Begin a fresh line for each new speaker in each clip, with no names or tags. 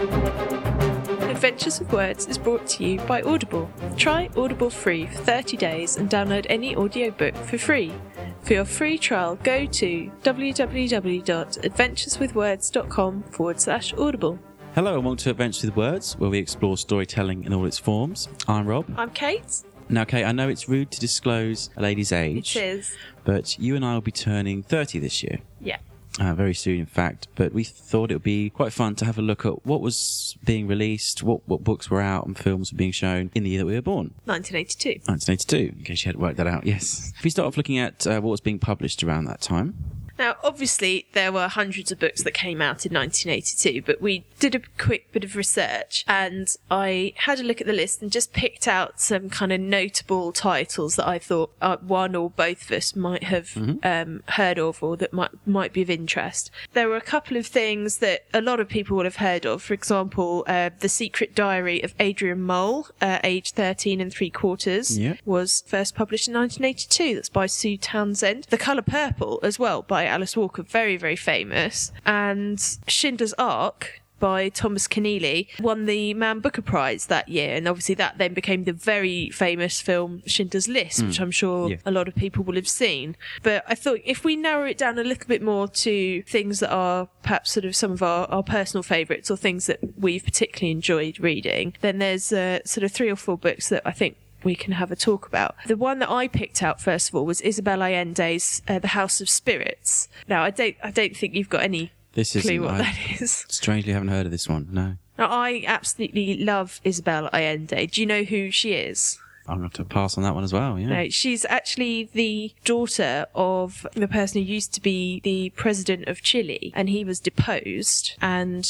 Adventures with Words is brought to you by Audible. Try Audible free for 30 days and download any audiobook for free. For your free trial, go to www.adventureswithwords.com/audible.
Hello and welcome to Adventures with Words, where we explore storytelling in all its forms. I'm Rob.
I'm Kate.
Now, Kate, I know it's rude to disclose a lady's age.
It is.
But you and I will be turning 30 this year.
Yeah.
Very soon, in fact. But we thought it would be quite fun to have a look at what was being released, what books were out and films were being shown in the year that we were born.
1982.
1982, in case you hadn't worked that out, yes. If we start off looking at what was being published around that time.
Now, obviously, there were hundreds of books that came out in 1982, but we did a quick bit of research and I had a look at the list and just picked out some kind of notable titles that I thought one or both of us might have heard of or that might be of interest. There were a couple of things that a lot of people would have heard of. For example, The Secret Diary of Adrian Mole, aged 13 3/4, was first published in 1982. That's by Sue Townsend. The Colour Purple as well, by Alice Walker, very, very famous. And Schindler's Ark by Thomas Keneally won the Man Booker Prize that year, and obviously that then became the very famous film Schindler's List, which I'm sure a lot of people will have seen. But I thought if we narrow it down a little bit more to things that are perhaps sort of some of our personal favourites or things that we've particularly enjoyed reading, then there's sort of 3 or 4 books that I think we can have a talk about. The one that I picked out first of all was Isabel Allende's The House of Spirits. Now, I don't think you've got any clue what that is.
Strangely haven't heard of this one, no.
Now, I absolutely love Isabel Allende. Do you know who she is?
I'm going to have to pass on that one as well, yeah.
No, she's actually the daughter of the person who used to be the president of Chile, and he was deposed, and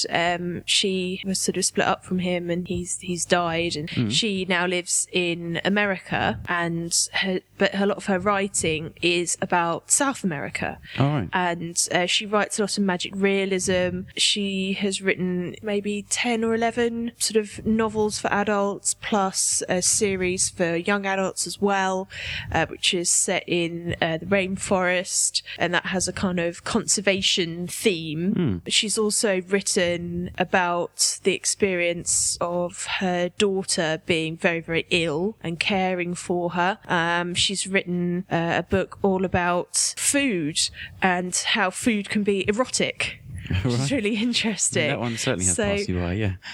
she was sort of split up from him, and he's died, and she now lives in America, and but a lot of her writing is about South America.
All right.
And she writes a lot of magic realism. She has written maybe 10 or 11 sort of novels for adults, plus a series for young adults as well, which is set in the rainforest, and that has a kind of conservation theme. She's also written about the experience of her daughter being very, very ill and caring for her. She's written a book all about food and how food can be erotic. Which is really interesting.
That one certainly has passed you by, yeah.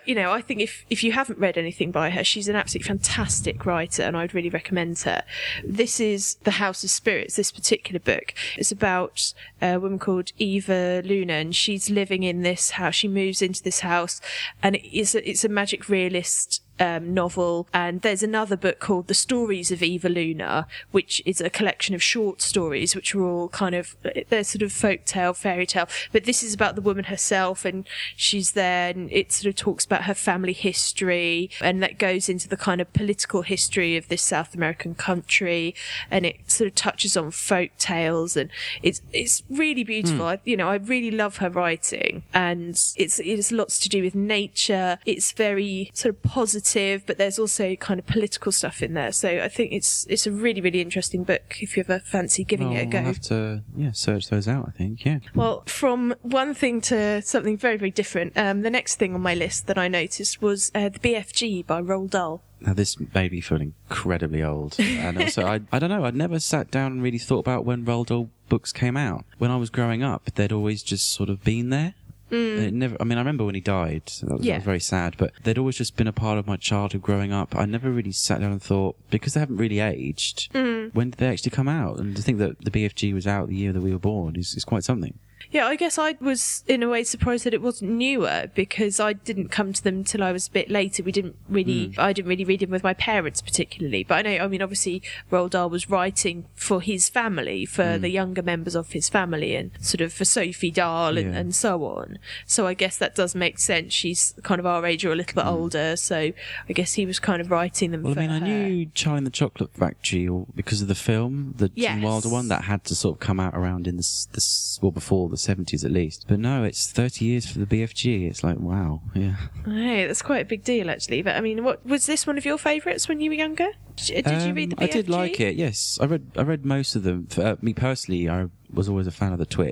I think if you haven't read anything by her, she's an absolutely fantastic writer, and I'd really recommend her. This is The House of Spirits, this particular book. It's about a woman called Eva Luna, and she's living in this house. She moves into this house, and it's a magic realist novel. And there's another book called The Stories of Eva Luna, which is a collection of short stories which are all kind of, they're sort of folktale, fairy tale, but this is about the woman herself, and she's there, and it sort of talks about her family history, and that goes into the kind of political history of this South American country, and it sort of touches on folk tales, and it's really beautiful. I really love her writing, and it's lots to do with nature. It's very sort of positive, but there's also kind of political stuff in there. So I think it's a really, really interesting book if you ever fancy giving it a go.
I'll have to search those out, I think, yeah.
Well, from one thing to something very, very different, the next thing on my list that I noticed was The BFG by Roald Dahl.
Now, this made me feel incredibly old. And also, I don't know, I'd never sat down and really thought about when Roald Dahl books came out. When I was growing up, they'd always just sort of been there. It never. I mean, I remember when he died. So that was very sad. But they'd always just been a part of my childhood growing up. I never really sat down and thought, because they haven't really aged, when did they actually come out? And to think that the BFG was out the year that we were born is quite something.
Yeah, I guess I was in a way surprised that it wasn't newer, because I didn't come to them till I was a bit later. I didn't really read them with my parents particularly. But obviously Roald Dahl was writing for his family, for the younger members of his family, and sort of for Sophie Dahl and so on. So I guess that does make sense. She's kind of our age or a little bit older, so I guess he was kind of writing them for her.
I knew Charlie and the Chocolate Factory because of the film, the Gene Wilder one, that had to sort of come out around in before the 70s at least. But no, it's 30 years for the BFG. It's like, wow, yeah.
Hey, that's quite a big deal, actually. But I mean, what was this one of your favourites when you were younger? Did you read the BFG?
I did like it, yes. I read most of them. Me personally, I was always a fan of the Twits.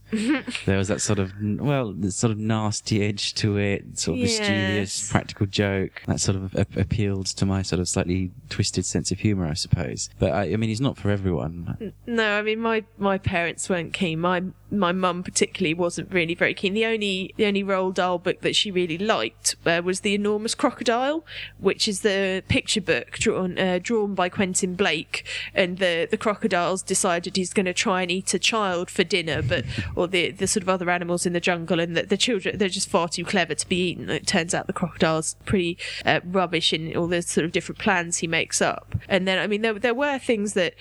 There was that sort of, the sort of nasty edge to it, sort of mischievous, practical joke. That sort of appealed to my sort of slightly twisted sense of humour, I suppose. But I mean, he's not for everyone.
No, I mean, my parents weren't keen. My mum particularly wasn't really very keen. The only Roald Dahl book that she really liked was The Enormous Crocodile, which is the picture book drawn by Quentin Blake, and the crocodile's decided he's going to try and eat a child for dinner, or the sort of other animals in the jungle, and the children, they're just far too clever to be eaten. It turns out the crocodile's pretty rubbish in all the sort of different plans he makes up. And then, I mean, there were things that,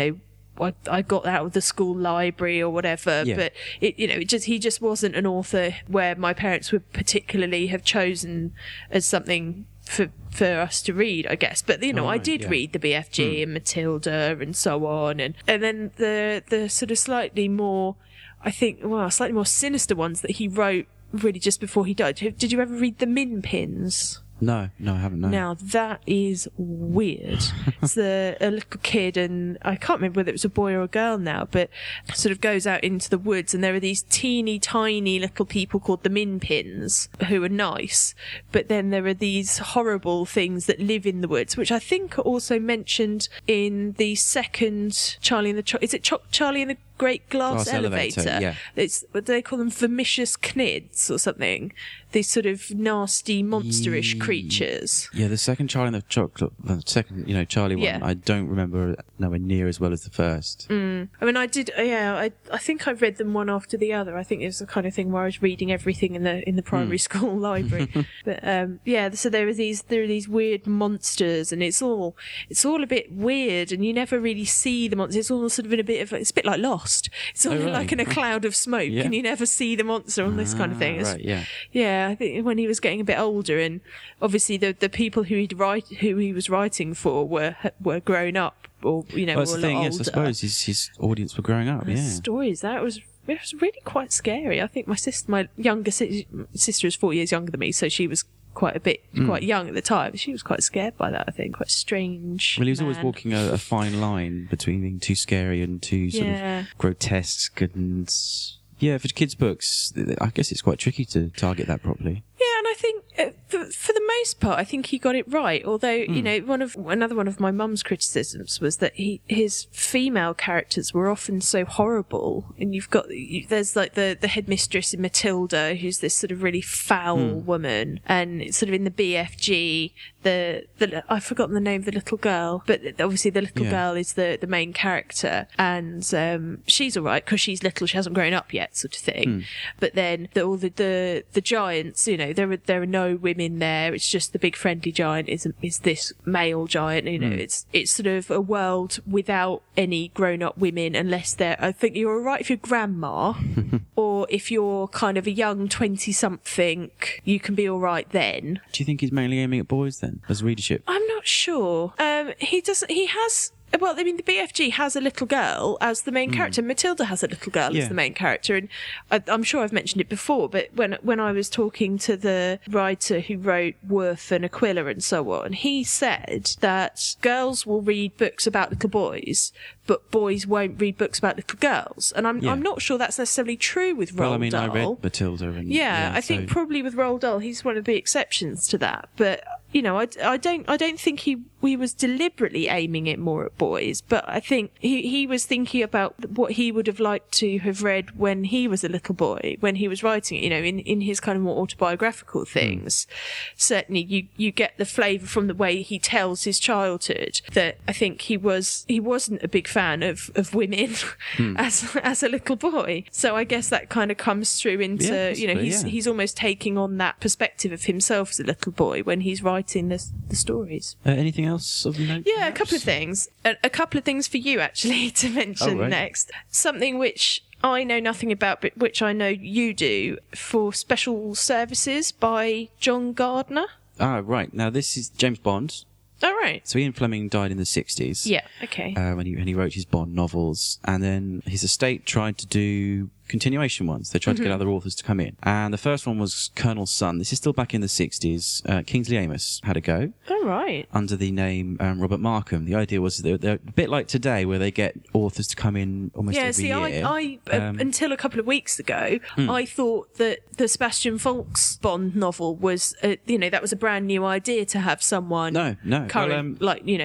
I got out of the school library or whatever, but he just wasn't an author where my parents would particularly have chosen as something for us to read, I guess. But I did read the BFG and Matilda and so on, and then the sort of slightly more sinister ones that he wrote really just before he died. Did you ever read the Min Pins?
No, I haven't. No.
Now that is weird. It's a little kid, and I can't remember whether it was a boy or a girl now, but sort of goes out into the woods, and there are these teeny tiny little people called the Min Pins who are nice, but then there are these horrible things that live in the woods, which I think are also mentioned in the second Charlie and the Charlie and the Great Glass Elevator.
Yeah.
It's what do they call them, vermicious knids or something? These sort of nasty, monsterish creatures.
Yeah, the second Charlie and the second, Charlie one, I don't remember nowhere near as well as the first.
I mean, I did. I think I read them one after the other. I think it was the kind of thing where I was reading everything in the primary school library. But so there are these weird monsters, and it's all a bit weird, and you never really see the monsters. It's all sort of it's a bit like Lost. It's all like in a cloud of smoke, and you never see the monster and this kind of thing. I think when he was getting a bit older, and obviously the people who he was writing for were grown up, or
well, that's
were
the thing.
older.
Yes, I suppose his audience were growing up.
The stories it was really quite scary. I think my younger sister is 4 years younger than me, so she was quite young at the time. She was quite scared by that, I think. Quite strange.
Well, he was always walking a fine line between being too scary and too sort of grotesque, and for kids' books, I guess it's quite tricky to target that properly.
Yeah, and I think for the most part, I think he got it right. Although, another one of my mum's criticisms was that his female characters were often so horrible. And there's like the headmistress in Matilda, who's this sort of really foul woman, and it's sort of in the BFG, I've forgotten the name of the little girl, but obviously the little girl is the main character, and she's all right because she's little, she hasn't grown up yet, sort of thing. But then all the giants, there are no women there. It's just the big friendly giant is this male giant. It's sort of a world without any grown up women, unless I think you're all right if you're grandma, or if you're kind of a young 20-something, you can be all right then.
Do you think he's mainly aiming at boys then, as readership?
I'm not sure. He has. Well, I mean, the BFG has a little girl as the main character. Matilda has a little girl as the main character, and I'm sure I've mentioned it before. But when I was talking to the writer who wrote Worth and Aquila and so on, he said that girls will read books about little boys, but boys won't read books about little girls. And I'm not sure that's necessarily true with Roald Dahl.
Well, I mean, I read Matilda, and
I think probably with Roald Dahl, he's one of the exceptions to that. But I don't think he was deliberately aiming it more at boys, but I think he was thinking about what he would have liked to have read when he was a little boy, when he was writing it, in his kind of more autobiographical things. Certainly you get the flavour from the way he tells his childhood that I think he wasn't a big fan of women as a little boy. So I guess that kind of comes through into, he's almost taking on that perspective of himself as a little boy when he's writing the stories.
Anything else of note?
Yeah, a couple of things. A couple of things for you, actually, to mention next. Something which I know nothing about, but which I know you do, for Special Services by John Gardner.
Ah, right. Now, this is James Bond.
Oh, right.
So Ian Fleming died in the 60s.
Yeah, okay.
When he wrote his Bond novels. And then his estate tried to do continuation ones. They tried to get other authors to come in. And the first one was Colonel's Son. This is still back in the 60s. Kingsley Amis had a go.
Oh, right.
Under the name Robert Markham. The idea was they're a bit like today, where they get authors to come in almost every year.
I until a couple of weeks ago, I thought that the Sebastian Faulks Bond novel was, that was a brand new idea to have someone
No.
current,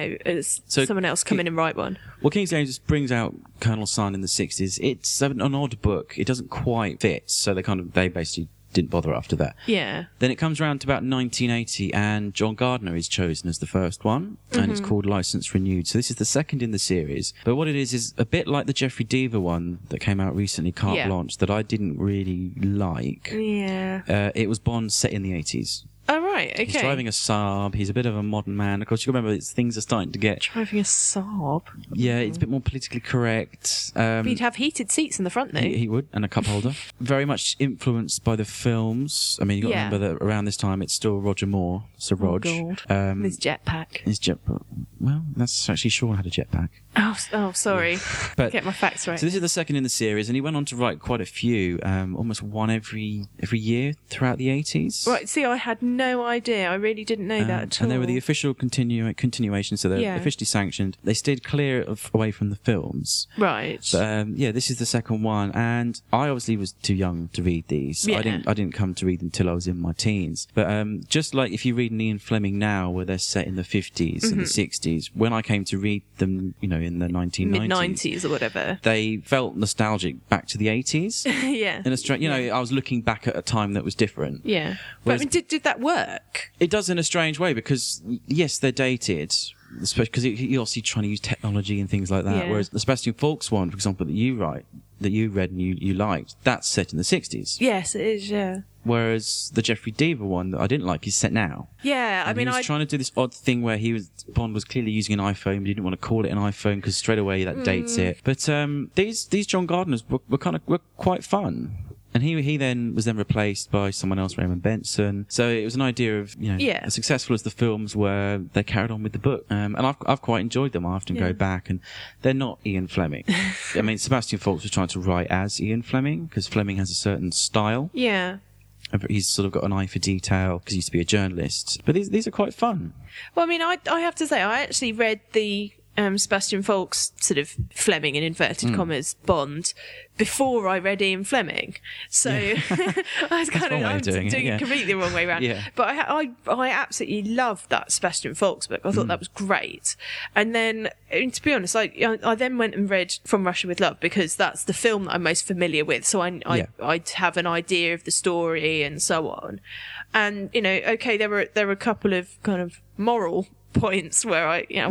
as someone else come in and write one.
Well, Kingsley Amis brings out Colonel's Son in the 60s. It's an odd book. It doesn't quite fit, so they basically didn't bother after that.
Yeah.
Then it comes around to about 1980, and John Gardner is chosen as the first one, and it's called License Renewed. So this is the second in the series. But what it is a bit like the Jeffrey Deaver one that came out recently, Carte Blanche, that I didn't really like.
Yeah.
It was Bond set in the 80s.
Oh, right, okay.
He's driving a Saab. He's a bit of a modern man. Of course, you remember things are starting to get...
Driving a Saab?
Yeah, it's a bit more politically correct.
But he'd have heated seats in the front, though.
He would, and a cup holder. Very much influenced by the films. I mean, you've got to remember that around this time, it's still Roger Moore, Sir Rog.
Oh, God. His jetpack.
Well, that's actually Sean had a jetpack.
Oh, sorry.
But,
get my facts right.
So this is the second in the series, and he went on to write quite a few, almost one every year throughout the 80s.
Right, see, I had no idea. I really didn't know that at all.
And they were the official continuation, so they're officially sanctioned. They stayed clear away from the films.
Right.
But, this is the second one, and I obviously was too young to read these.
Yeah.
I didn't come to read them till I was in my teens. But just like if you read Ian Fleming now, where they're set in the 50s and the 60s, when I came to read them, in the 1990s,
mid-90s or whatever,
they felt nostalgic back to the 80s.
Yeah.
In a I was looking back at a time that was different.
Yeah.
Whereas,
but I mean, did that work?
It does in a strange way, because yes, they're dated, especially because you're obviously trying to use technology and things like that.
Yeah.
Whereas the Sebastian Faulks one, for example, that you read and you liked, that's set in the 60s.
Yes, it is. Yeah.
Whereas the Jeffrey Deaver one that I didn't like is set now.
Yeah,
And he was trying to do this odd thing where Bond was clearly using an iPhone, but he didn't want to call it an iPhone because straight away that dates it. But these John Gardners were quite fun. And he then was replaced by someone else, Raymond Benson. So it was an idea of, as successful as the films were, they carried on with the book. And I've quite enjoyed them. I often go back, and they're not Ian Fleming. I mean, Sebastian Faulks was trying to write as Ian Fleming, because Fleming has a certain style.
Yeah.
He's sort of got an eye for detail, because he used to be a journalist. But these are quite fun.
Well, I mean, I have to say, I actually read the Sebastian Faulks sort of Fleming in inverted commas Bond before I read Ian Fleming, so I was kind of doing it completely the wrong way around.
Yeah.
But I absolutely loved that Sebastian Faulks book. I thought that was great. And then, to be honest, I then went and read From Russia with Love, because that's the film that I'm most familiar with. So I'd have an idea of the story and so on. And okay, there were a couple of kind of moral points where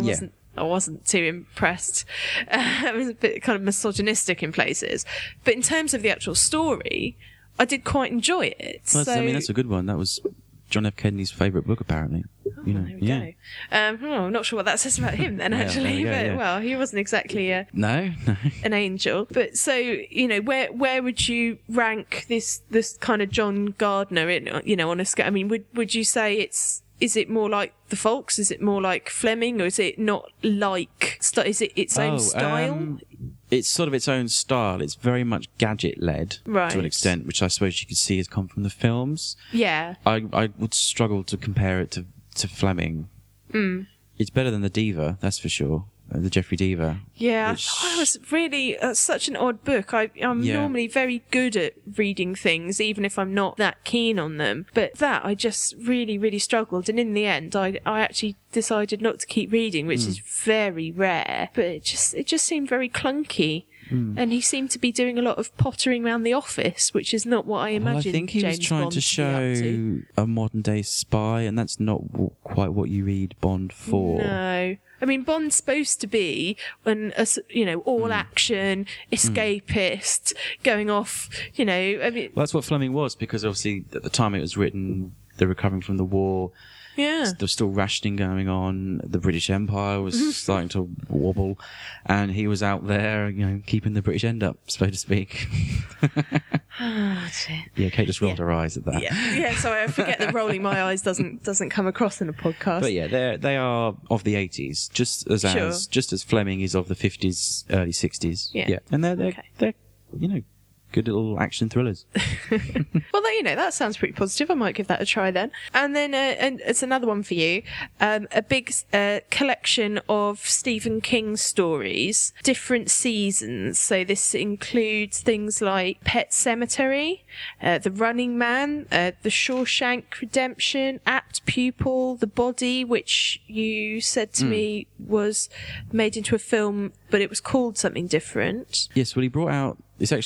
I wasn't too impressed. It was a bit kind of misogynistic in places. But in terms of the actual story, I did quite enjoy it.
Well, that's a good one. That was John F. Kennedy's favourite book, apparently.
There we go. I'm not sure what that says about him then, actually. Well, he wasn't exactly
an
angel. But so, where would you rank this kind of John Gardner in, on a scale? I mean, would you say is it more like the Faulks? Is it more like Fleming? Or is it not like... Is it its own style?
It's sort of its own style. It's very much gadget-led to an extent, which I suppose you could see has come from the films.
Yeah.
I would struggle to compare it to Fleming. It's better than the Deaver, that's for sure. The Jeffrey Deaver.
Yeah, I thought it was really such an odd book. I'm normally very good at reading things, even if I'm not that keen on them. But that, I just really, really struggled. And in the end, I actually decided not to keep reading, which is very rare. But it just seemed very clunky. And he seemed to be doing a lot of pottering around the office, which is not what I imagined.
I think he was trying to show a modern day spy, and that's not quite what you read Bond for.
No. I mean, Bond's supposed to be all action, escapist, going off, I mean...
Well, that's what Fleming was, because obviously at the time it was written, they're recovering from the war.
Yeah.
There was still rationing going on. The British Empire was starting to wobble, and he was out there, keeping the British end up, so to speak.
Oh, dear.
Yeah, Kate just rolled her eyes at that.
Yeah. Sorry, I forget that rolling my eyes doesn't come across in a podcast.
But yeah, they are of the 80s, just as Fleming is of the 50s, early 60s.
Yeah.
And they're good little action thrillers.
Well, that sounds pretty positive. I might give that a try then. And then and it's another one for you. A big collection of Stephen King stories, different seasons. So this includes things like Pet Sematary, The Running Man, The Shawshank Redemption, Apt Pupil, The Body, which you said to me was made into a film, but it was called something different.
Yes, well, he brought out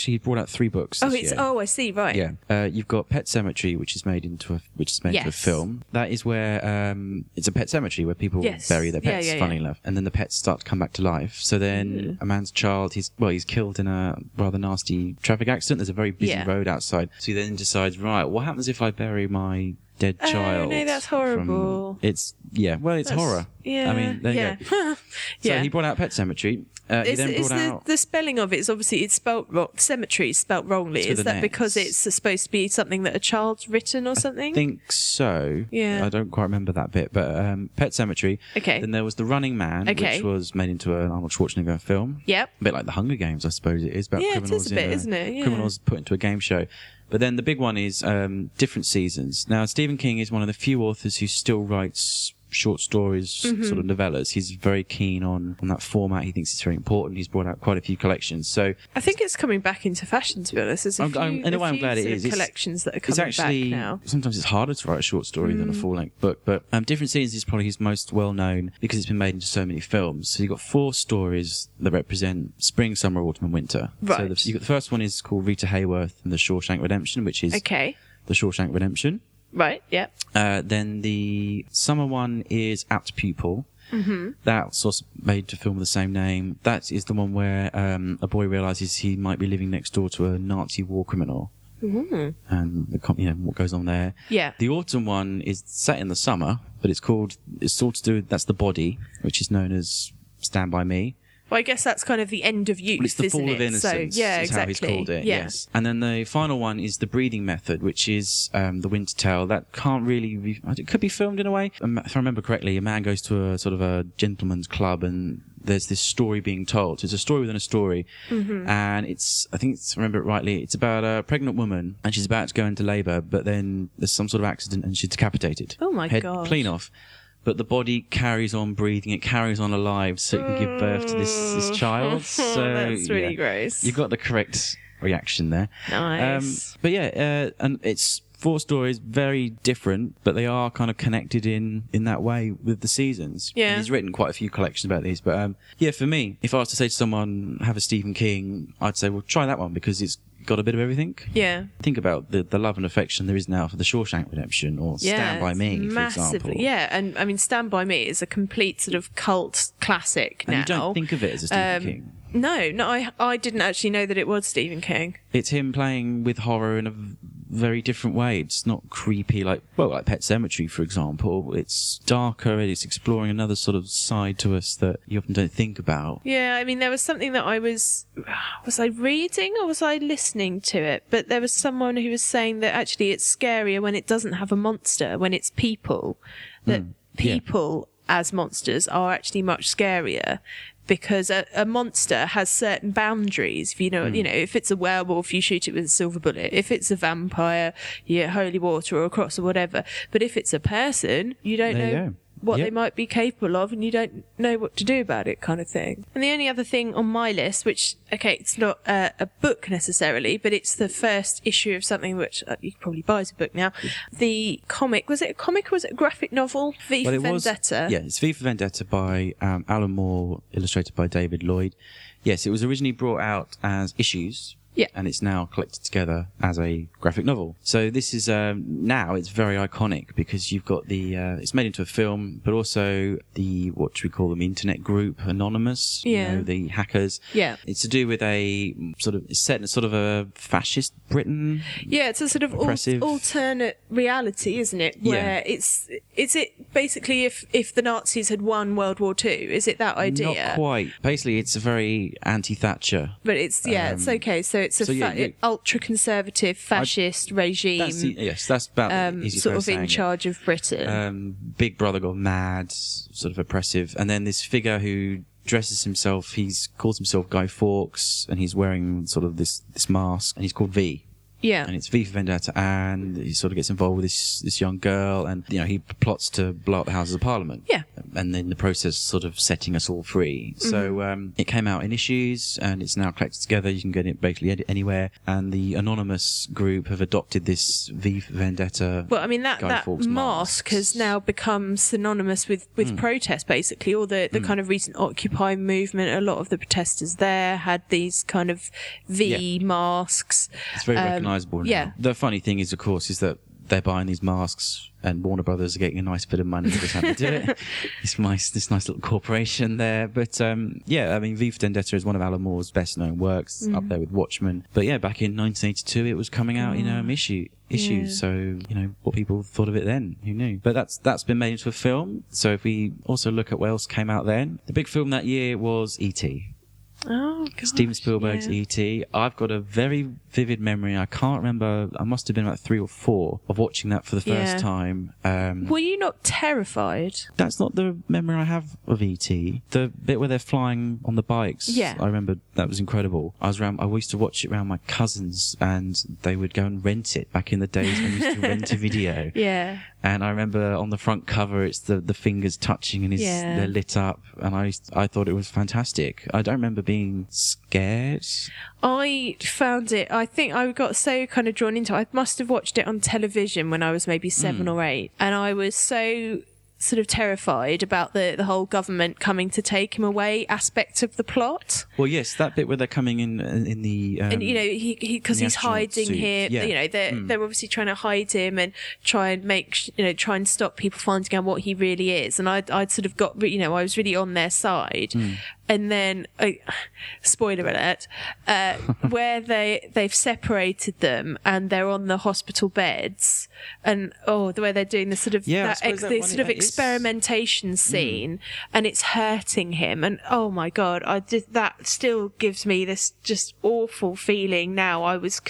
3 books this year.
I see, right.
Yeah, you've got Pet Sematary, which is made into a film. That is where it's a pet cemetery where people bury their pets, funnily enough, and then the pets start to come back to life. So then a man's child, he's killed in a rather nasty traffic accident. There's a very busy road outside, so he then decides, right, what happens if I bury my dead child?
Oh no, that's horrible.
It's horror.
Yeah,
I mean, there you go. So he brought out Pet Sematary. He then brought out
the spelling of it is obviously it's spelt wrong. Cemetery is spelt wrongly. Is that because it's supposed to be something that a child's written or something?
I think so.
Yeah.
I don't quite remember that bit, but Pet Sematary.
Okay.
Then there was The Running Man, which was made into an Arnold Schwarzenegger film.
Yep.
A bit like The Hunger Games, I suppose it is. About criminals,
it is a bit, isn't it? Yeah.
Criminals put into a game show. But then the big one is different seasons. Now, Stephen King is one of the few authors who still writes short stories, sort of novellas. He's very keen on that format. He thinks it's very important. He's brought out quite a few collections. So
I think it's coming back into fashion, to be honest. There's a few,
I'm glad it is.
Collections that are coming back now.
Sometimes it's harder to write a short story than a full-length book, but Different Seasons is probably his most well-known because it's been made into so many films. So you've got 4 stories that represent spring, summer, autumn and winter.
Right.
So you've got the first one is called Rita Hayworth and the Shawshank Redemption, which is The Shawshank Redemption.
Right, yeah.
Then the summer one is Apt Pupil. Mm-hmm. That's also made to film with the same name. That is the one where a boy realises he might be living next door to a Nazi war criminal. Mm-hmm. And what goes on there.
Yeah.
The autumn one is set in the summer, but it's sort of to do, that's The Body, which is known as Stand By Me.
Well, I guess that's kind of the end of youth,
it's the
isn't
fall
it?
of innocence,
so, yeah,
is
exactly.
how he's called it,
yeah.
yes. And then the final one is The Breathing Method, which is The Winter Tale. That can't really be... It could be filmed in a way. If I remember correctly, a man goes to a sort of a gentleman's club and there's this story being told. So it's a story within a story. Mm-hmm. And I remember it rightly, it's about a pregnant woman and she's about to go into labour, but then there's some sort of accident and she's decapitated.
Oh my
God.
God.
Clean off. But the body carries on breathing, it carries on alive, so it can give birth to this child. So
that's really gross.
You've got the correct reaction there.
Nice.
But and it's 4 stories, very different, but they are kind of connected in that way with the seasons.
Yeah.
And he's written quite a few collections about these. But for me, if I was to say to someone, have a Stephen King, I'd say, well, try that one because it's got a bit of everything.
Yeah.
Think about the love and affection there is now for The Shawshank Redemption or Stand By Me, for example.
Yeah, and I mean, Stand By Me is a complete sort of cult classic now.
And you don't think of it as a Stephen King.
No, I didn't actually know that it was Stephen King.
It's him playing with horror in a very different way. It's not creepy like Pet Sematary, for example. It's darker. It's exploring another sort of side to us that you often don't think about.
Yeah, I mean, there was something that was I reading or was I listening to it? But there was someone who was saying that actually it's scarier when it doesn't have a monster, when it's people. That people as monsters are actually much scarier. Because a monster has certain boundaries. If if it's a werewolf, you shoot it with a silver bullet. If it's a vampire, you get holy water or a cross or whatever. But if it's a person, you don't know what they might be capable of, and you don't know what to do about it, kind of thing. And the only other thing on my list, which, it's not a book necessarily, but it's the first issue of something which you can probably buy as a book now. The comic, was it a comic or was it a graphic novel? V for Vendetta.
It's V for Vendetta by Alan Moore, illustrated by David Lloyd. Yes, it was originally brought out as issues.
Yeah.
And it's now collected together as a graphic novel. So this is, now it's very iconic because you've got it's made into a film, but also what do we call them, internet group, Anonymous, the hackers.
Yeah.
It's to do with it's set in a sort of a fascist Britain.
Yeah, it's a sort of alternate reality, isn't it? Where is it basically if the Nazis had won World War II, is it that idea?
Not quite. Basically, it's a very anti-Thatcher.
But it's, it's okay, so it's ultra-conservative fascist regime.
That's about the easiest
sort
way
of in
saying
charge of Britain.
Big Brother got mad, sort of oppressive, and then this figure who dresses himself. He's calls himself Guy Fawkes, and he's wearing sort of this mask, and he's called V.
Yeah.
And it's V for Vendetta, and he sort of gets involved with this young girl, and he plots to blow up the Houses of Parliament.
Yeah.
And in the process, sort of setting us all free. So it came out in issues, and it's now collected together. You can get it basically anywhere. And the Anonymous group have adopted this V for Vendetta.
Well, I mean that
Fawkes
mask has now become synonymous with protest. Basically, all the kind of recent Occupy movement. A lot of the protesters there had these kind of V masks.
It's very recognisable now.
Yeah.
The funny thing is, of course, is that they're buying these masks, and Warner Brothers are getting a nice bit of money for just having to do it. This nice little corporation there. But I mean, V for Vendetta is one of Alan Moore's best known works, up there with Watchmen. But yeah, back in 1982, it was coming out in issues. Yeah. So what people thought of it then, who knew? But that's been made into a film. So if we also look at what else came out then, the big film that year was E.T.
Oh, God.
Steven Spielberg's E.T. I've got a very vivid memory. I can't remember. I must have been about 3 or 4 of watching that for the first time.
Were you not terrified?
That's not the memory I have of E.T. The bit where they're flying on the bikes.
Yeah.
I remember that was incredible. I used to watch it around my cousins, and they would go and rent it back in the days when we used to rent a video.
Yeah.
And I remember on the front cover, it's the fingers touching, and they're lit up. And I thought it was fantastic. I don't remember being scared.
I found it, I think I got so kind of drawn into it. I must have watched it on television when I was maybe 7 or 8. And I was so sort of terrified about the whole government coming to take him away aspect of the plot.
Well, yes, that bit where they're coming in the
and he because he's hiding
suit.
here.
Yeah.
They're obviously trying to hide him and try and stop people finding out what he really is. And I'd sort of got I was really on their side. And then, spoiler alert, where they've separated them and they're on the hospital beds, and the way they're doing the sort of experimentation scene, and it's hurting him, and oh my God, that still gives me this just awful feeling. Now I was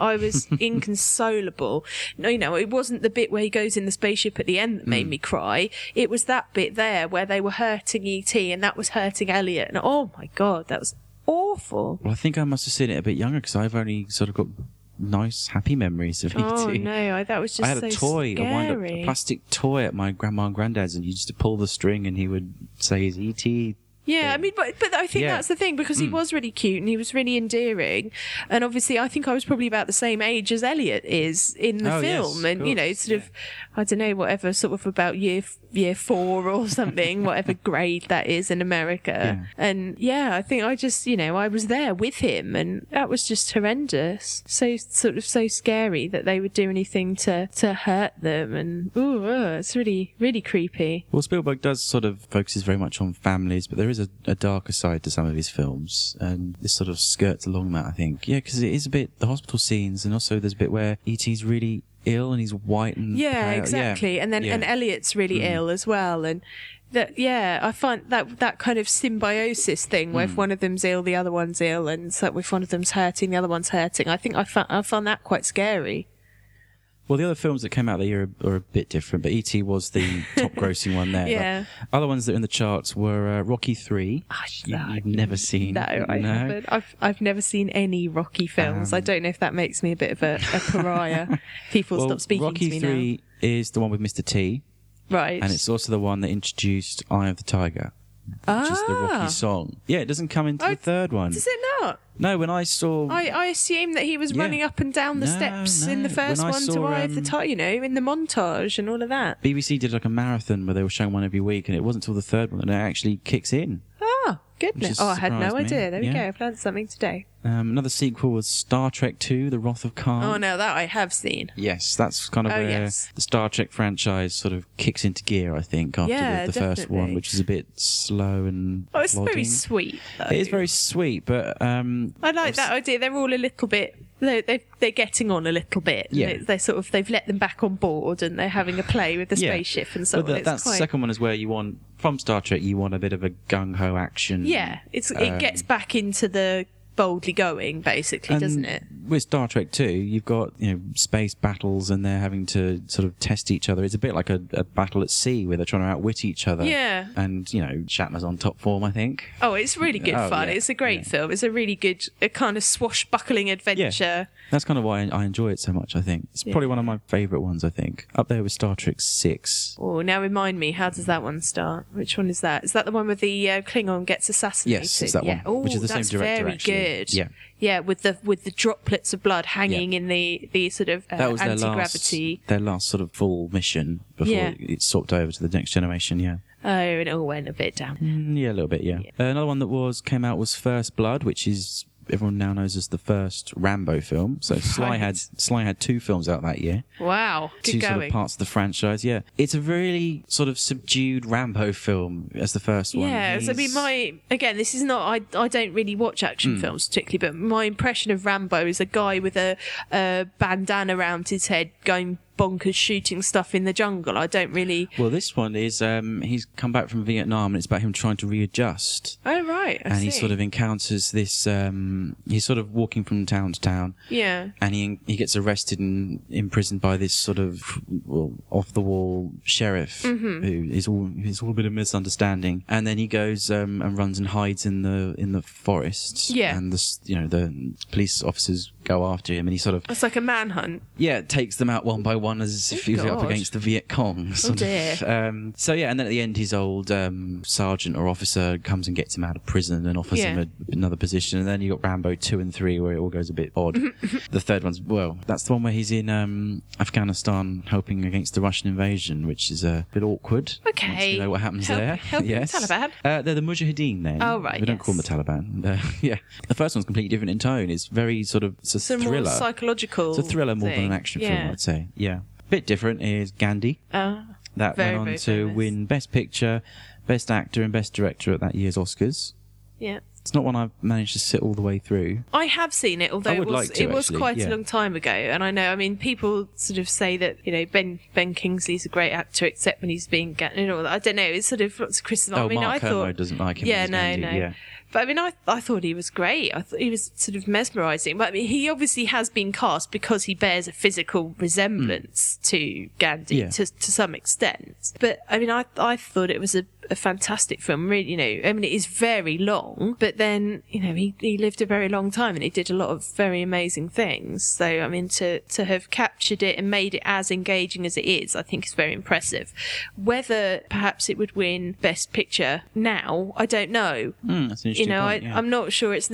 inconsolable. No, it wasn't the bit where he goes in the spaceship at the end that made me cry. It was that bit there where they were hurting E.T. and that was hurting Elliot. And oh my God, that was awful.
Well, I think I must have seen it a bit younger, because I've only sort of got nice, happy memories of E.T.
Oh no, that was just
I had a toy,
scary.
a plastic toy at my grandma and granddad's, and you used to pull the string and he would say his E.T.
Yeah, I mean, but I think that's the thing, because he was really cute and he was really endearing, and obviously I think I was probably about the same age as Elliot is in the film,
yes,
and sort of, I don't know, whatever, sort of about year 4 or something, whatever grade that is in America, and I think I just I was there with him, and that was just horrendous, so scary that they would do anything to hurt them, and it's really, really creepy.
Well, Spielberg does sort of focuses very much on families, but there is a darker side to some of his films, and this sort of skirts along that, I think. Yeah, because it is a bit the hospital scenes, and also there's a bit where E.T.'s really ill and he's white and pale.
Exactly. And then and Elliot's really ill as well, and that I find that kind of symbiosis thing where if one of them's ill, the other one's ill, and so if one of them's hurting, the other one's hurting. I think I found that quite scary.
Well, the other films that came out that year are a bit different, but E.T. was the top-grossing one there.
Yeah.
But other ones that are in the charts were Rocky 3. You've never seen?
No, I haven't. I've never seen any Rocky films. I don't know if that makes me a bit of a pariah. People stop speaking
Rocky
to me now.
Rocky 3 is the one with Mr. T.
Right.
And it's also the one that introduced Eye of the Tiger, which is the Rocky song. Yeah, it doesn't come into the third one.
Does it not?
No, when I saw...
I assume that he was running up and down the steps in the first one to Eye of the Tiger, in the montage and all of that.
BBC did like a marathon where they were showing one every week, and it wasn't until the third one that it actually kicks in.
Ah, goodness. I had no idea. There we go. I've learned something today.
Another sequel was Star Trek II, The Wrath of Khan.
Oh, no, that I have seen.
Yes, that's kind of where the Star Trek franchise sort of kicks into gear, I think, after the first one, which is a bit slow and
it's
plodding.
Very sweet, though.
It is very sweet, but...
I like that idea. They're all a little bit... They're getting on a little bit.
Yeah.
They've let them back on board, and they're having a play with the spaceship and so on.
That's the second one is where you want... From Star Trek, you want a bit of a gung-ho action.
Yeah, it gets back into the boldly going, basically, doesn't it?
With Star Trek 2, you've got, space battles and they're having to sort of test each other. It's a bit like a battle at sea where they're trying to outwit each other.
Yeah.
And, Shatner's on top form, I think.
Oh, it's really good fun.
Yeah.
It's a great film. It's a really good kind of swashbuckling adventure.
Yeah. That's kind of why I enjoy it so much, I think. It's probably one of my favourite ones, I think. Up there with Star Trek 6.
Oh, now remind me, how does that one start? Which one is that? Is that the one where the Klingon gets assassinated?
Yes, it's that one.
Oh,
Which is the same director,
very
actually.
Good.
Yeah.
Yeah, with the droplets of blood hanging in the sort of
that was
anti-gravity.
their last sort of full mission before it swapped over to the next generation, yeah.
Oh, and it all went a bit down.
Yeah, a little bit, yeah. Another one that came out was First Blood, which is everyone now knows as the first Rambo film. So Sly had 2 films out that year.
Wow, good
2
going.
sort of parts of the franchise, yeah. It's a really sort of subdued Rambo film as the first one.
Yeah, so this is not, I don't really watch action films particularly, but my impression of Rambo is a guy with a bandana around his head going bonkers shooting stuff in the jungle. I don't really...
Well, this one is, he's come back from Vietnam and it's about him trying to readjust.
Oh, right, I see.
He sort of encounters this, he's sort of walking from town to town.
Yeah.
And he gets arrested and imprisoned by this sort of off-the-wall sheriff who is all a bit of misunderstanding. And then he goes and runs and hides in the forest.
Yeah.
And the police officers go after him and he sort of...
It's like a manhunt.
Yeah, takes them out one by one as if he was up against the Viet Cong.
Oh dear.
And then at the end his old sergeant or officer comes and gets him out of prison and offers him another position. And then you got Rambo 2 and 3 where it all goes a bit odd. The third one's, that's the one where he's in Afghanistan helping against the Russian invasion, which is a bit awkward.
Okay.
You know what happens there.
Yes. The Taliban?
They're the Mujahideen then.
Oh, right.
We don't call them the Taliban. Yeah. The first one's completely different in tone. It's very sort of, it's a thriller.
More psychological.
It's a thriller more than an action film, I'd say. Yeah. Bit different is Gandhi. That went on to win Best Picture, Best Actor and Best Director at that year's Oscars.
Yeah.
It's not one I've managed to sit all the way through.
I have seen it, although it was quite a long time ago. And I know, people sort of say that, Ben Kingsley's a great actor, except when he's being, I don't know, it's sort of lots of criticism.
Mark Kermode doesn't like him.
Yeah,
Gandhi,
no.
Yeah.
But I thought he was great. I thought he was sort of mesmerising. But he obviously has been cast because he bears a physical resemblance to Gandhi to some extent. But I thought it was a fantastic film. Really, it is very long, but then he lived a very long time and he did a lot of very amazing things. So to have captured it and made it as engaging as it is, I think is very impressive. Whether perhaps it would win Best Picture now, I don't know.
That's an interesting point,
I'm not sure it's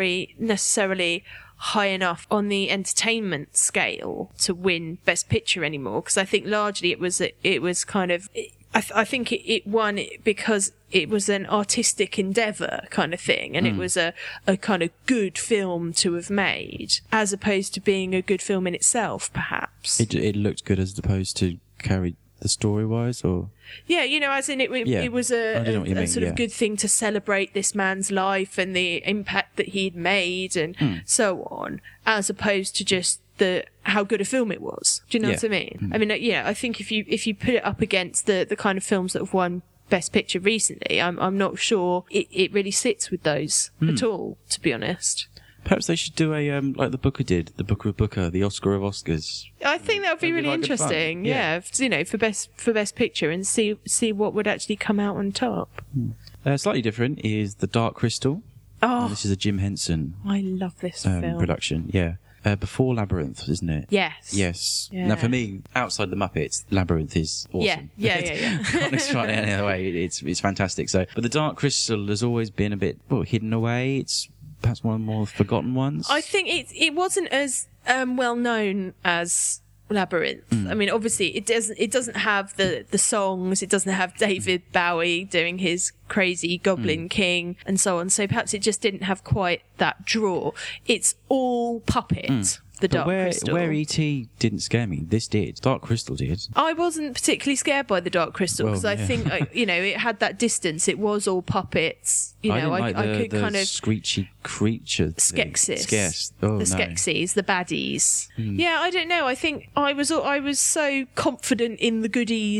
necessarily high enough on the entertainment scale to win Best Picture anymore, because I think largely it was kind of... I think it won because it was an artistic endeavour kind of thing, and it was a kind of good film to have made, as opposed to being a good film in itself, perhaps.
It looked good as opposed to carry the story-wise, or...
Yeah, as in it was a sort of good thing to celebrate this man's life and the impact that he'd made and so on, as opposed to just how good a film it was. Do you know what I mean? I think if you put it up against the kind of films that have won Best Picture recently, I'm not sure it really sits with those at all, to be honest.
Perhaps they should do a like the Booker did, the Booker of Booker, the Oscar of Oscars.
I think that would be really interesting. Yeah, for best picture, and see what would actually come out on top.
Slightly different is The Dark Crystal.
Oh,
this is a Jim Henson.
I love this film
production. Yeah. Before Labyrinth, isn't it?
Yes.
Yeah. Now, for me, outside the Muppets, Labyrinth is awesome.
Yeah.
Can't describe it any other way. It's fantastic. So, but The Dark Crystal has always been a bit hidden away. It's perhaps one of the more forgotten ones.
I think it wasn't as well known as Labyrinth. Obviously it doesn't have the songs, it doesn't have David Bowie doing his crazy Goblin King and so on, so perhaps it just didn't have quite that draw. It's all puppet. The Dark Crystal.
Where E.T. didn't scare me, this did. Dark Crystal did.
I wasn't particularly scared by the Dark Crystal because I think it had that distance. It was all puppets. I could kind of
screechy creature.
Skeksis. The Skeksis, the baddies. Yeah, I don't know. I think I was so confident in the goodies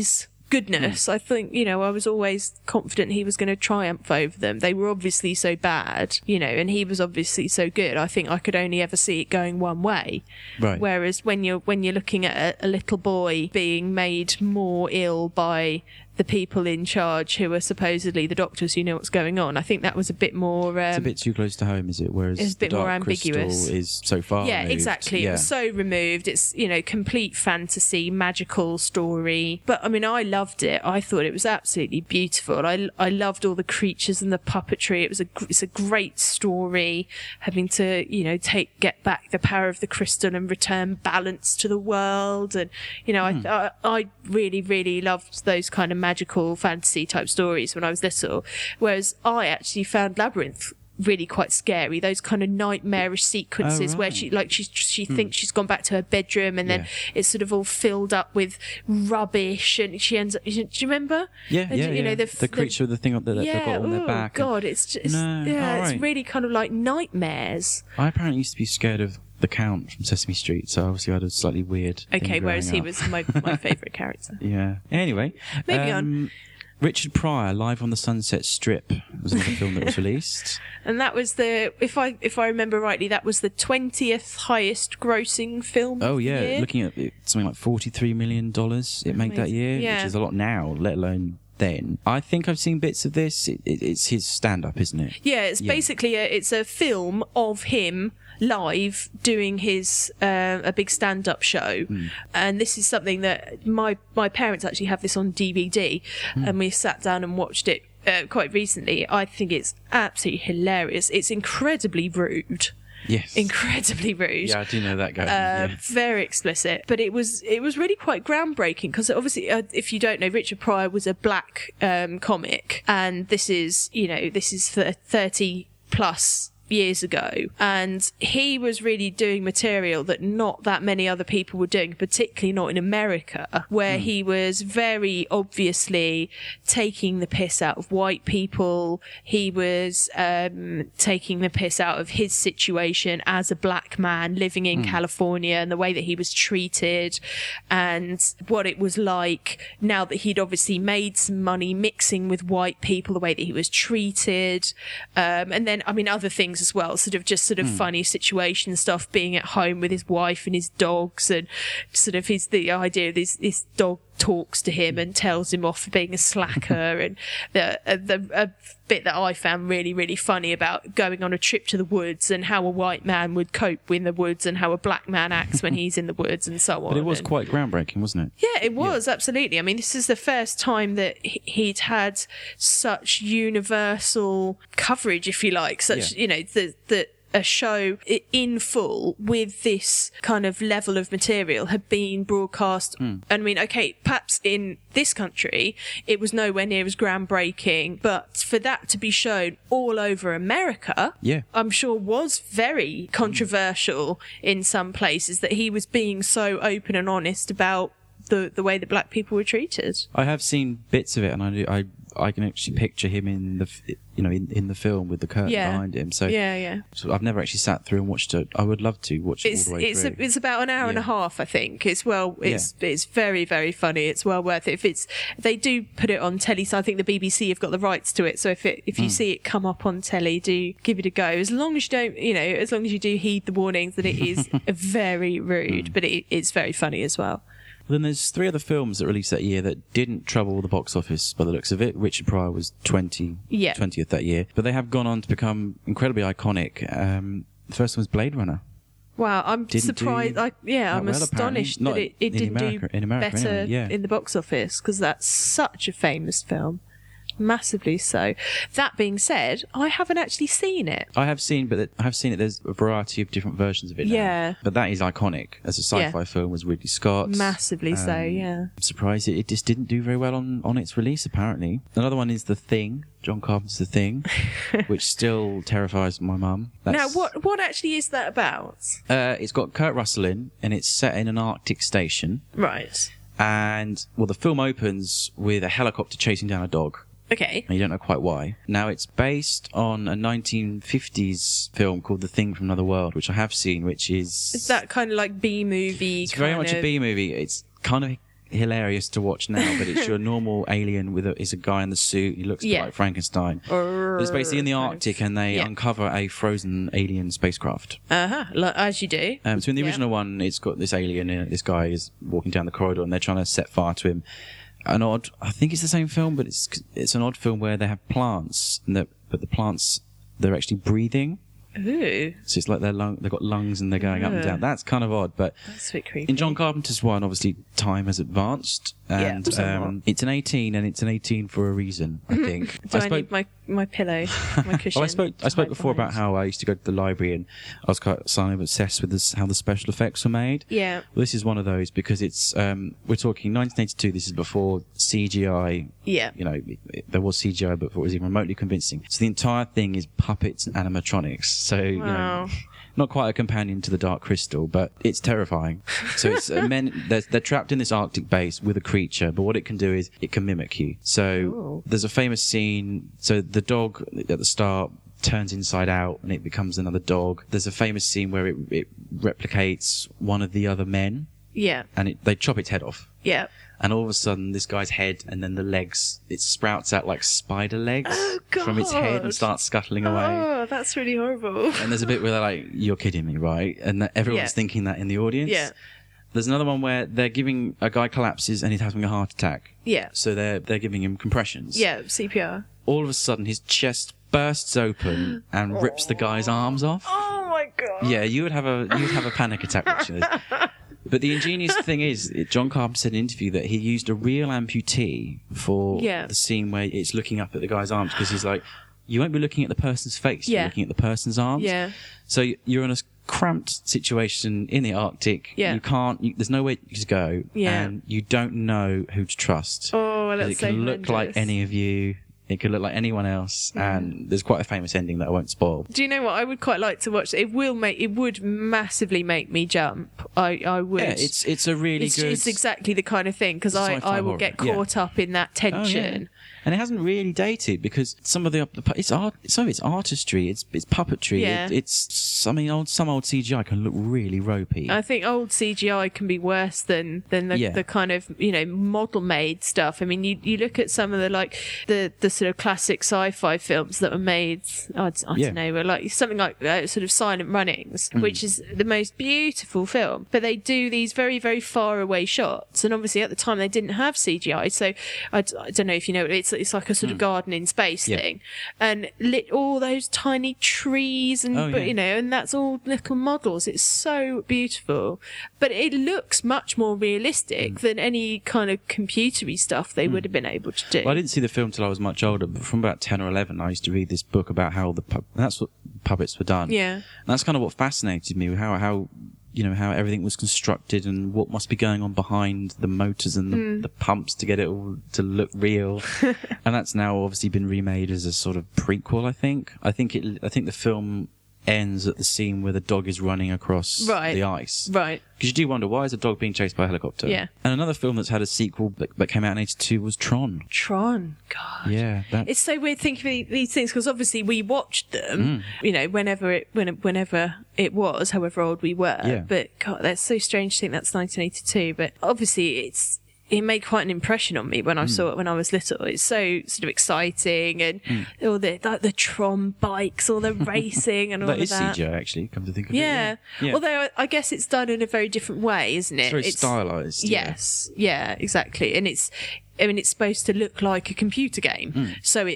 goodness. I think, I was always confident he was going to triumph over them. They were obviously so bad, and he was obviously so good. I think I could only ever see it going one way.
Right.
Whereas when you're looking at a little boy being made more ill by the people in charge who are supposedly the doctors who know what's going on, I think that was a bit more...
it's a bit too close to home, is it? Whereas
it's a bit
the Dark
more ambiguous.
Crystal is so far
Yeah,
removed.
exactly.
Yeah.
It was so removed. It's, complete fantasy, magical story. But, I loved it. I thought it was absolutely beautiful. I loved all the creatures and the puppetry. It's a great story, having to, get back the power of the crystal and return balance to the world. And, I really, really loved those kind of magical fantasy type stories when I was little. Whereas I actually found Labyrinth really quite scary. Those kind of nightmarish sequences where she thinks she's gone back to her bedroom and then it's sort of all filled up with rubbish and she ends up... Do you remember?
Yeah, the creature with the thing that they've got on their back.
God, it's just... it's really kind of like nightmares.
I apparently used to be scared of the Count from Sesame Street, so obviously I had a slightly weird
Okay,
thing
whereas
growing
he
up.
was my favourite character.
Yeah. Anyway.
Moving on.
Richard Pryor, Live on the Sunset Strip, was another film that was released.
And that was if I remember rightly, that was the 20th highest grossing film.
Oh yeah,
year.
looking at it, something like $43 million it made that year,
Yeah.
which is a lot now, let alone then. I think I've seen bits of this. It's his stand-up, isn't it?
Yeah, it's basically it's a film of him live doing his a big stand-up show, and this is something that my parents actually have this on DVD, and we sat down and watched it quite recently. I think it's absolutely hilarious. It's incredibly rude.
Yes.
Incredibly rude.
Yeah, I do know that guy.
Very explicit, but it was really quite groundbreaking because obviously, if you don't know, Richard Pryor was a black comic, and this is for 30 plus years ago, and he was really doing material that not that many other people were doing, particularly not in America, where he was very obviously taking the piss out of white people. He was taking the piss out of his situation as a black man living in California and the way that he was treated and what it was like now that he'd obviously made some money mixing with white people, the way that he was treated, and then other things as well, sort of funny situation stuff, being at home with his wife and his dogs, and sort of the idea of this dog talks to him and tells him off for being a slacker, and the bit that I found really, really funny about going on a trip to the woods and how a white man would cope in the woods and how a black man acts when he's in the woods and so on.
But it was quite groundbreaking, wasn't it?
Yeah, it was, absolutely. This is the first time that he'd had such universal coverage, if you like, that a show in full with this kind of level of material had been broadcast. Perhaps in this country it was nowhere near as groundbreaking, but for that to be shown all over America, I'm sure was very controversial in some places, that he was being so open and honest about the way that black people were treated.
I have seen bits of it, and I can actually picture him in the in the film with the curtain behind him. So So I've never actually sat through and watched it. I would love to watch it all the way through. It's
about an hour and a half, I think. It's very, very funny. It's well worth it. They do put it on telly, so I think the BBC have got the rights to it. So if you see it come up on telly, do give it a go. As long as you don't, as long as you do heed the warnings that it is very rude, but it's very funny as well.
Then there's 3 other films that released that year that didn't trouble the box office by the looks of it. Richard Pryor was 20th that year. But they have gone on to become incredibly iconic. The first one was Blade Runner.
Wow, I'm surprised. I'm astonished that it didn't do better in the box office, because that's such a famous film. Massively so. That being said, I haven't actually seen it.
I have seen it. There's a variety of different versions of it now.
Yeah.
But that is iconic. As a sci-fi film was Ridley Scott.
Massively so, yeah.
I'm surprised it just didn't do very well on its release, apparently. Another one is The Thing. John Carpenter's The Thing, which still terrifies my mum.
Now, what actually is that about?
It's got Kurt Russell in, and it's set in an Arctic station.
Right.
And, the film opens with a helicopter chasing down a dog.
Okay.
And you don't know quite why. Now, it's based on a 1950s film called The Thing from Another World, which I have seen, which is...
Is that kind of like B-movie?
It's very much a B-movie. It's kind of hilarious to watch now, but it's your normal alien is a guy in the suit. He looks a bit like Frankenstein. It's basically in the Arctic, and they uncover a frozen alien spacecraft.
As you do.
So in the original one, it's got this alien in it. This guy is walking down the corridor, and they're trying to set fire to him. I think it's the same film, but it's an odd film where they have plants, but the plants, they're actually breathing.
Ooh.
So it's like they've got lungs and they're going up and down. That's kind of odd, but
that's a bit creepy.
In John Carpenter's one, obviously time has advanced, and it's an 18, and it's an 18 for a reason, I think.
I need my pillow, my cushion?
I spoke before about how I used to go to the library, and I was quite suddenly obsessed with how the special effects were made.
Yeah.
Well, this is one of those because it's we're talking 1982. This is before CGI.
Yeah.
You know, there was CGI, but it was even remotely convincing. So the entire thing is puppets and animatronics. So, you know, not quite a companion to the Dark Crystal, but it's terrifying. So it's they're trapped in this Arctic base with a creature, but what it can do is it can mimic you. So there's a famous scene. So the dog at the start turns inside out and it becomes another dog. There's a famous scene where it replicates one of the other men.
Yeah.
And they chop its head off.
Yeah.
And all of a sudden, this guy's head and then the legs, it sprouts out like spider legs from its head and starts scuttling away.
Oh, that's really horrible.
And there's a bit where they're like, you're kidding me, right? And everyone's thinking that in the audience.
Yeah.
There's another one where a guy collapses and he's having a heart attack.
Yeah.
So they're giving him compressions.
Yeah, CPR.
All of a sudden, his chest bursts open and rips the guy's arms off.
Oh my God.
Yeah, you'd have a panic attack watching this. But the ingenious thing is, John Carpenter said in an interview that he used a real amputee for the scene where it's looking up at the guy's arms, because he's like, you won't be looking at the person's face, you're looking at the person's arms.
Yeah.
So you're in a cramped situation in the Arctic.
Yeah.
You can't, there's nowhere to go.
Yeah.
And you don't know who to trust.
Oh, well, that's
it can look like any of you. It could look like anyone else, and there's quite a famous ending that I won't spoil.
Do you know what I would quite like to watch? It would massively make me jump. I would.
Yeah, it's a really good.
It's exactly the kind of thing, because I will get caught up in that tension.
And it hasn't really dated, because some of it's art, some of it's artistry, it's puppetry.
Yeah.
Some old CGI can look really ropey.
I think old CGI can be worse than the kind of, model made stuff. I mean, you look at some of the sort of classic sci-fi films that were made. I don't know, like something like sort of Silent Runnings, which is the most beautiful film. But they do these very, very far away shots, and obviously at the time they didn't have CGI, so I don't know if you know, it's like a sort of garden in space thing, and lit all those tiny trees and and that's all little models. It's so beautiful, but it looks much more realistic than any kind of computery stuff they would have been able to do.
Well, I didn't see the film till I was much older, but from about 10 or 11 I used to read this book about how that's what puppets were done.
Yeah.
And that's kind of what fascinated me, how everything was constructed and what must be going on behind the motors and the pumps to get it all to look real. And that's now obviously been remade as a sort of prequel, I think. I think the film ends at the scene where the dog is running across the ice.
Right.
Because you do wonder, why is a dog being chased by a helicopter?
Yeah.
And another film that's had a sequel that came out in 82 was Tron.
God.
Yeah.
It's so weird thinking of these things, because obviously we watched them, whenever it was, however old we were.
Yeah.
But God, that's so strange to think that's 1982. But obviously it made quite an impression on me when I saw it when I was little. It's so sort of exciting, and all the Tron bikes, all the racing and all of that.
That is CGI, actually, come to think of it.
Yeah. Although I guess it's done in a very different way, isn't it?
It's very stylised.
Yes. Yeah, exactly. And it's supposed to look like a computer game, so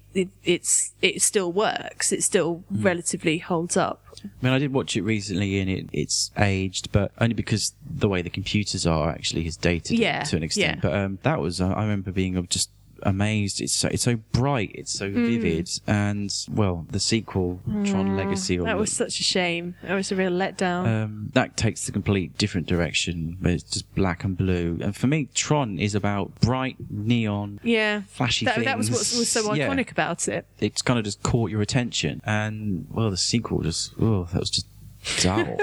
it still works. It still relatively holds up.
I mean, I did watch it recently, and it's aged, but only because the way the computers are actually has dated it to an extent.
Yeah.
But that was, I remember being just amazed. It's so bright, it's so vivid, and well, the sequel, Tron Legacy,
that was such a shame. It was a real letdown.
That takes the complete different direction, where it's just black and blue. And for me, Tron is about bright neon, flashy things.
That was what was so iconic about it.
It's kind of just caught your attention, and well, the sequel that was just Dull.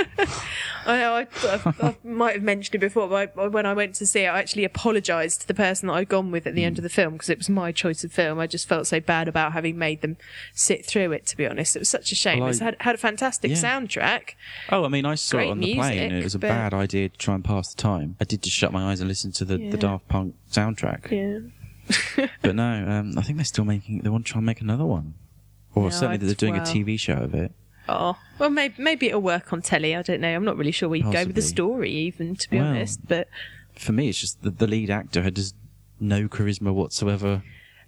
I know, I might have mentioned it before, but when I went to see it, I actually apologised to the person that I'd gone with at the end of the film, because it was my choice of film. I just felt so bad about having made them sit through it, to be honest. It was such a shame.
Well,
It had a fantastic soundtrack.
Oh, I mean, I saw
Great
it on the plane, and it was a
music,
bad idea to try and pass the time. I did just shut my eyes and listen to the Daft Punk soundtrack.
Yeah.
But no, I think they're still making. They want to try and make another one, or
No,
certainly they're doing a
well.
TV show of it.
Oh, well, maybe it'll work on telly. I don't know. I'm not really sure where you go with the
Possibly.
story, even, to be
Well,
honest. But
For me, it's just the lead actor had just no charisma whatsoever.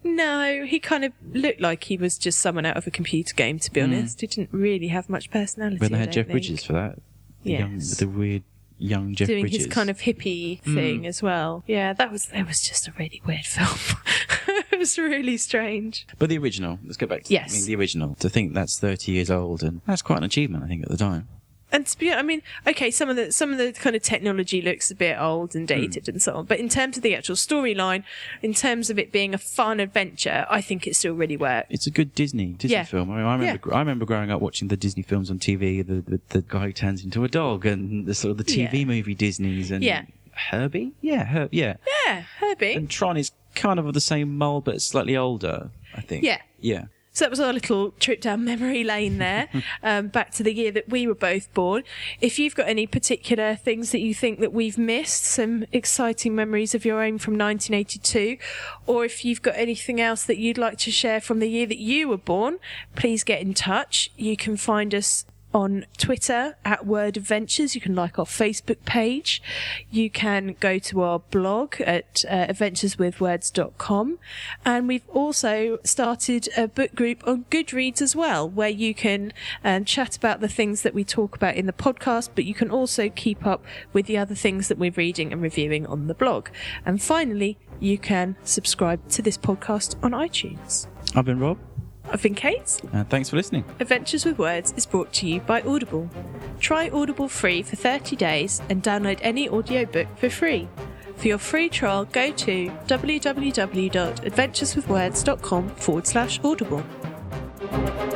no, he kind of looked like he was just someone out of a computer game, to be honest. He didn't really have much personality.
When they
I
had
don't
Jeff
think.
Bridges for that,
Yes.
the weird young Jeff
Doing
Bridges.
his kind of hippie thing as well. Yeah, it was just a really weird film. It was really strange.
But the original, let's go back to
Yes.
the original. To think that's 30 years old, and that's quite an achievement, I think, at the time.
And to be, I mean, okay, some of the kind of technology looks a bit old and dated and so on, but in terms of the actual storyline, in terms of it being a fun adventure, I think it still really works.
It's a good Disney
Yeah.
film. I remember growing up watching the Disney films on TV. The guy who turns into a dog, and the sort of the TV movie Disneys, and
Yeah.
Herbie, yeah.
Yeah, Herbie.
And Tron is kind of the same mold, but slightly older, I think. Yeah.
So that was our little trip down memory lane there, back to the year that we were both born. If you've got any particular things that you think that we've missed, some exciting memories of your own from 1982, or if you've got anything else that you'd like to share from the year that you were born, please get in touch. You can find us on Twitter at Word Adventures. You can like our Facebook page. You can go to our blog at adventureswithwords.com. And we've also started a book group on Goodreads as well, where you can chat about the things that we talk about in the podcast, but you can also keep up with the other things that we're reading and reviewing on the blog. And finally, you can subscribe to this podcast on iTunes.
I've been Rob.
I've been Kate.
Thanks for listening.
Adventures with Words is brought to you by Audible. Try Audible free for 30 days and download any audiobook for free. For your free trial, go to www.adventureswithwords.com/audible.